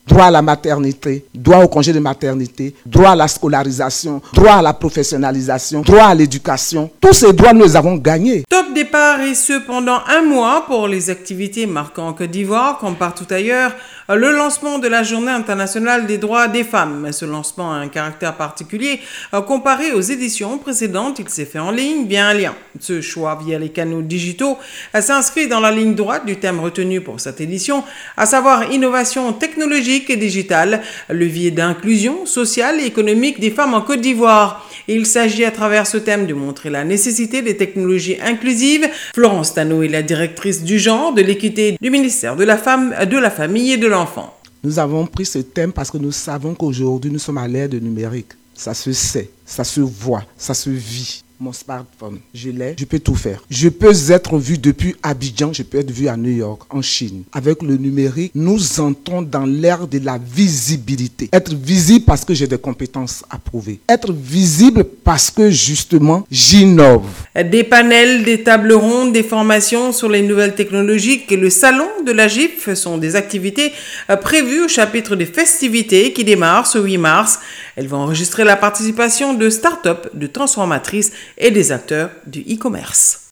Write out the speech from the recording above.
droit à la maternité, droit au congé de maternité, droit à la scolarisation, droit à la professionnalisation, droit à l'éducation. Tous ces droits, nous les avons gagnés. Top départ et ce pendant un mois pour les activités marquant en Côte d'Ivoire, comme partout ailleurs, le lancement de la Journée internationale des droits des femmes. Ce lancement a un caractère particulier. Comparé aux éditions précédentes, il s'est fait en ligne via un lien. Ce choix via les canaux digitaux s'inscrit dans la ligne droite du thème retenu pour cette édition, à savoir innovation technologique et digitale, levier d'inclusion sociale et économique des femmes en Côte d'Ivoire. Il s'agit à travers ce thème de montrer la nécessité des technologies inclusives. Florence Tano est la directrice du genre, de l'équité du ministère de la Femme, de la Famille et de l'Enfant. Nous avons pris ce thème parce que nous savons qu'aujourd'hui, nous sommes à l'ère du numérique. Ça se sait, ça se voit, ça se vit. Mon smartphone, je l'ai, je peux tout faire. Je peux être vu depuis Abidjan, je peux être vu à New York, en Chine. Avec le numérique, nous entrons dans l'ère de la visibilité. Être visible parce que j'ai des compétences à prouver. Être visible parce que justement, j'innove. Des panels, des tables rondes, des formations sur les nouvelles technologies et le salon de la GIF sont des activités prévues au chapitre des festivités qui démarre ce 8 mars. Elles vont enregistrer la participation de start-up, de transformatrices et des acteurs du e-commerce.